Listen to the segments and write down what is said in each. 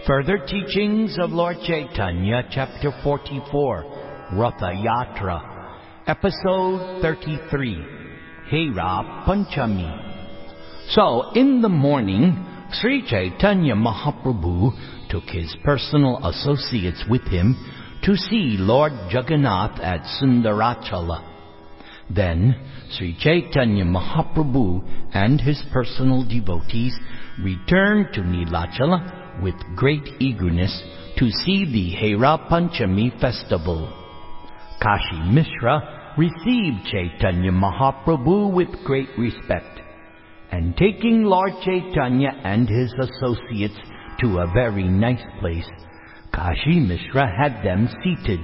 Further teachings of Lord Chaitanya, Chapter 44, Ratha Yatra, Episode 33, Hera Panchami. So, in the morning, Sri Chaitanya Mahaprabhu took his personal associates with him to see Lord Jagannath at Sundarachala. Then, Sri Chaitanya Mahaprabhu and his personal devotees returned to Nilachala with great eagerness to see the Hera Panchami festival. Kashi Mishra received Chaitanya Mahaprabhu with great respect, and taking Lord Chaitanya and his associates to a very nice place, Kashi Mishra had them seated.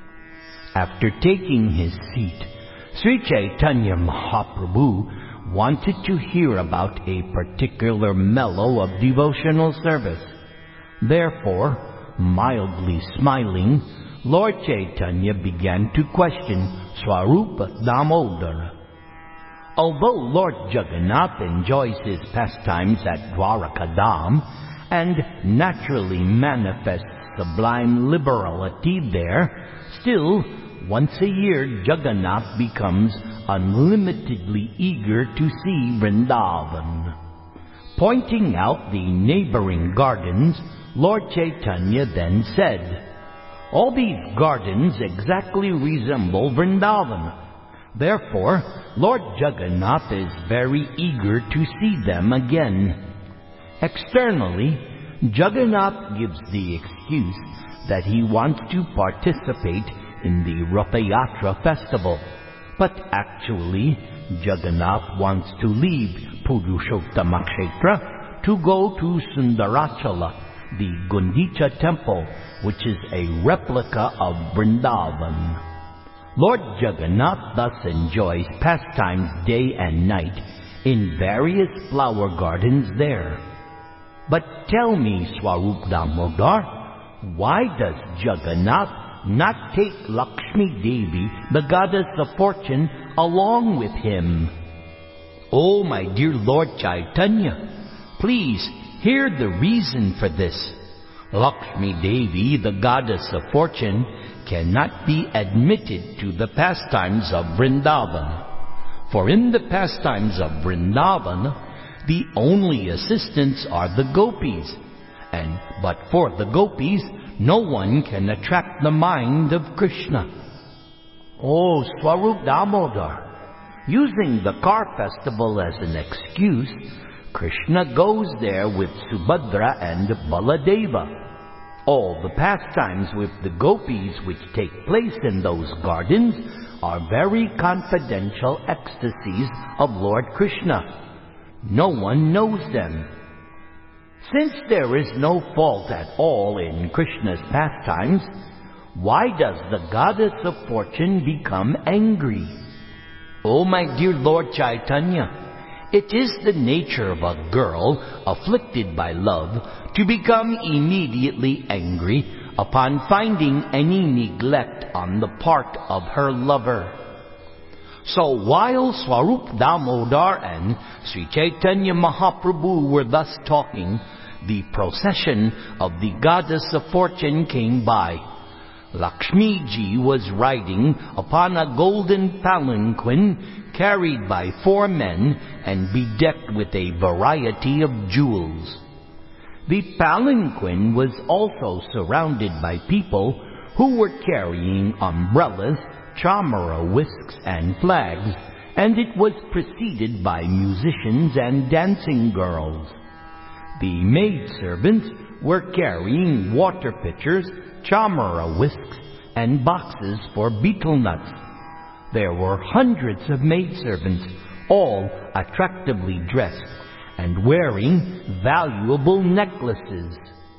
After taking his seat, Sri Chaitanya Mahaprabhu wanted to hear about a particular mellow of devotional service. Therefore, mildly smiling, Lord Chaitanya began to question Swarupa Damodara. Although Lord Jagannath enjoys his pastimes at Dwarakadam and naturally manifests sublime liberality there, still, once a year Jagannath becomes unlimitedly eager to see Vrindavan. Pointing out the neighboring gardens, Lord Chaitanya then said, "All these gardens exactly resemble Vrindavan. Therefore, Lord Jagannath is very eager to see them again." Externally, Jagannath gives the excuse that he wants to participate in the Ratha Yatra festival, but actually Jagannath wants to leave Purushottama Kshetra to go to Sundarachala, the Gundicha temple, which is a replica of Vrindavan. Lord Jagannath thus enjoys pastimes day and night in various flower gardens there. But tell me, Swarup Damodar, why does Jagannath not take Lakshmi Devi, the goddess of fortune, along with him? Oh, my dear Lord Chaitanya, please hear the reason for this. Lakshmi Devi, the goddess of fortune, cannot be admitted to the pastimes of Vrindavan. For in the pastimes of Vrindavan, the only assistants are the gopis, and but for the gopis, no one can attract the mind of Krishna. Oh, Swarup Damodar, using the car festival as an excuse, Krishna goes there with Subhadra and Baladeva. All the pastimes with the gopis which take place in those gardens are very confidential ecstasies of Lord Krishna. No one knows them. Since there is no fault at all in Krishna's pastimes, why does the goddess of fortune become angry? Oh, my dear Lord Chaitanya, it is the nature of a girl afflicted by love to become immediately angry upon finding any neglect on the part of her lover. So while Swarup Damodar and Sri Chaitanya Mahaprabhu were thus talking, the procession of the goddess of fortune came by. Lakshmi Ji was riding upon a golden palanquin carried by 4 men and bedecked with a variety of jewels. The palanquin was also surrounded by people who were carrying umbrellas, chamara whisks and flags, and it was preceded by musicians and dancing girls. The maidservants were carrying water pitchers, chamara whisks, and boxes for betel nuts. There were hundreds of maidservants, all attractively dressed and wearing valuable necklaces.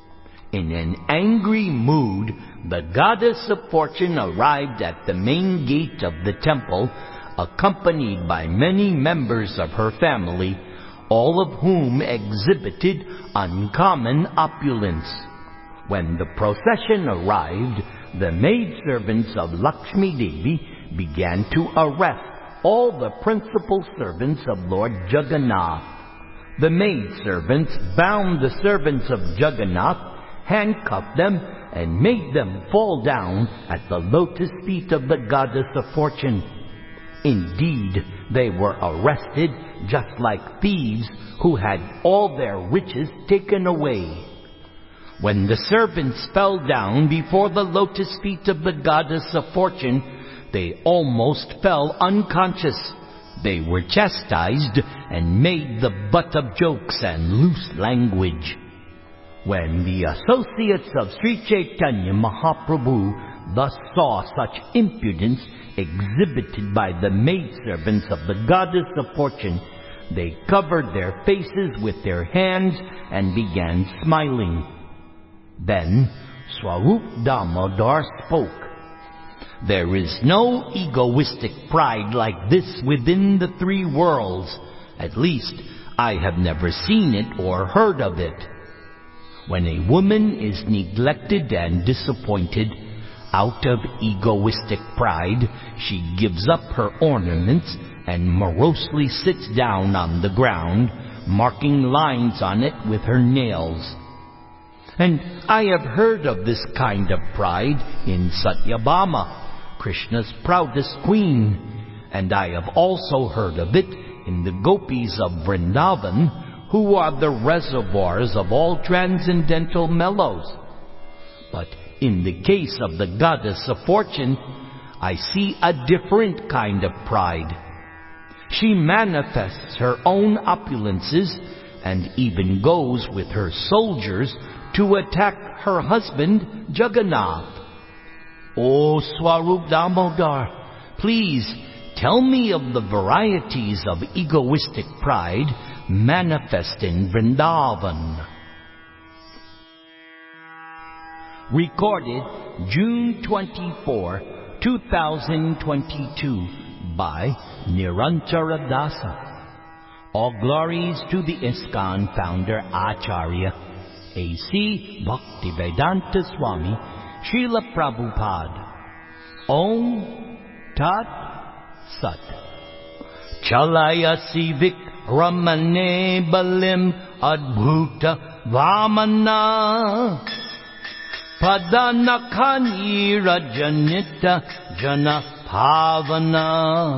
In an angry mood, the goddess of fortune arrived at the main gate of the temple, accompanied by many members of her family, all of whom exhibited uncommon opulence. When the procession arrived, the maidservants of Lakshmi Devi began to arrest all the principal servants of Lord Jagannath. The maidservants bound the servants of Jagannath handcuffed them, and made them fall down at the lotus feet of the goddess of fortune. Indeed, they were arrested just like thieves who had all their riches taken away. When the servants fell down before the lotus feet of the goddess of fortune, they almost fell unconscious. They were chastised and made the butt of jokes and loose language. When the associates of Sri Chaitanya Mahaprabhu thus saw such impudence exhibited by the maidservants of the goddess of fortune, they covered their faces with their hands and began smiling. Then Swarup Damodar spoke. There is no egoistic pride like this within the three worlds. At least, I have never seen it or heard of it. When a woman is neglected and disappointed, out of egoistic pride, she gives up her ornaments and morosely sits down on the ground, marking lines on it with her nails. And I have heard of this kind of pride in Satyabhama, Krishna's proudest queen, and I have also heard of it in the gopis of Vrindavan, who are the reservoirs of all transcendental mellows. But in the case of the goddess of fortune, I see a different kind of pride. She manifests her own opulences and even goes with her soldiers to attack her husband Jagannath. O Swarup Damodar, please tell me of the varieties of egoistic pride manifest in Vrindavan. Recorded June 24, 2022 by Nirantara Dasa. All glories to the ISKCON founder Acharya A.C. Bhaktivedanta Swami Srila Prabhupada. Om Tat Sat. Chalaya Sivik Ramane Balim Adbhuta Vamana Padanakani Rajanita Jana Pavana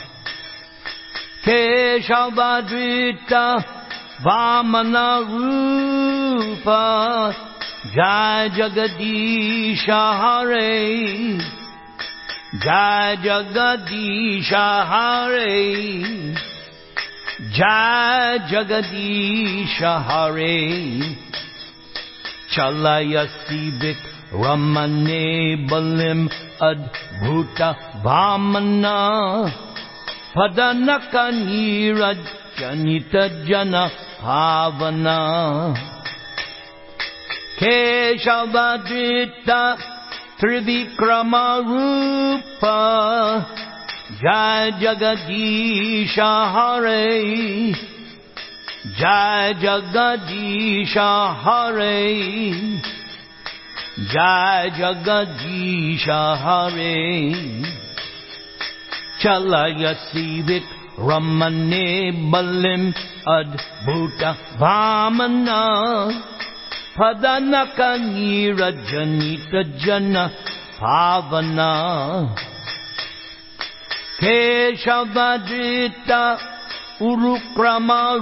Keshavadrita Vamana Rupa Jai Jagadisha Hare Jai Jagadisha Hare Jai Jagadisha Hare Chalaya Sivik Ramane Balim Adbhuta Vamana Padanakani Rajanita Jana Pavana Keshavadrita Trivikrama Rupa Jai Jagadisha Hare Jai Jagadisha Hare Jai Jagadisha Hare Chalaya Sivik Ramane Balim Adbhuta Vamana Padanakani Rajanita Jana Pavana Keshavadrita Urukrama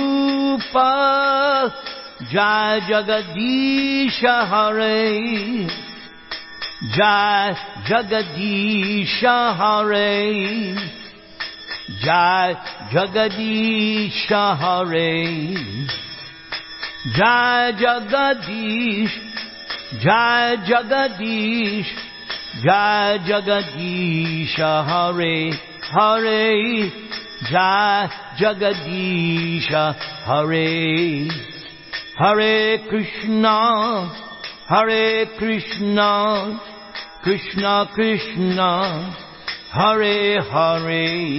Rupa Jai Jagadisha Hare Jai Jagadisha Hare Jai Jagadisha Hare Jai Jagadish Jai Jagadish Jai Jagadisha Hare Hare Jai Jagadisha Hare Hare Krishna Hare Krishna Krishna Krishna Hare Hare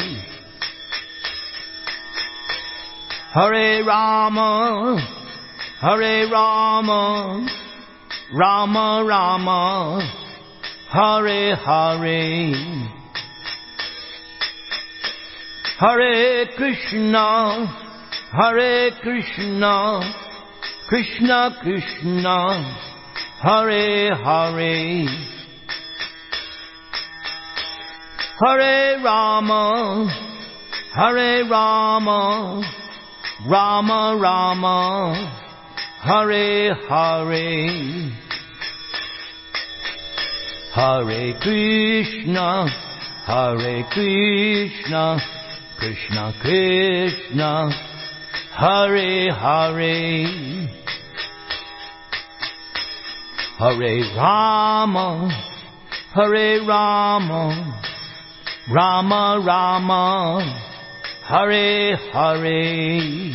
Hare Rama Hare Rama Rama Rama Hare Hare Hare Krishna Hare Krishna Krishna Krishna Hare Hare. Hare Rama, Hare Rama, Rama Rama, Hare Hare. Hare Krishna, Hare Krishna, Krishna Krishna, Hare Hare. Hare Rama, Hare Rama, Rama Rama, Hare Hare.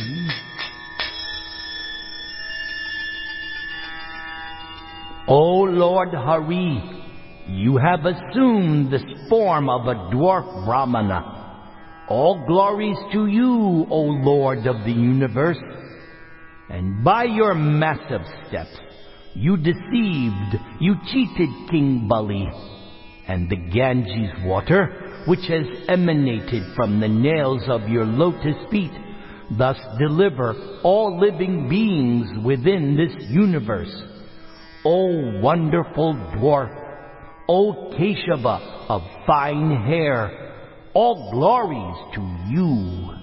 O Lord Hari, you have assumed this form of a dwarf Brahmana. All glories to you, O Lord of the universe. And by your massive steps, you deceived, you cheated King Bali. And the Ganges water, which has emanated from the nails of your lotus feet, thus deliver all living beings within this universe. O wonderful dwarf, O Keshava of fine hair, all glories to you.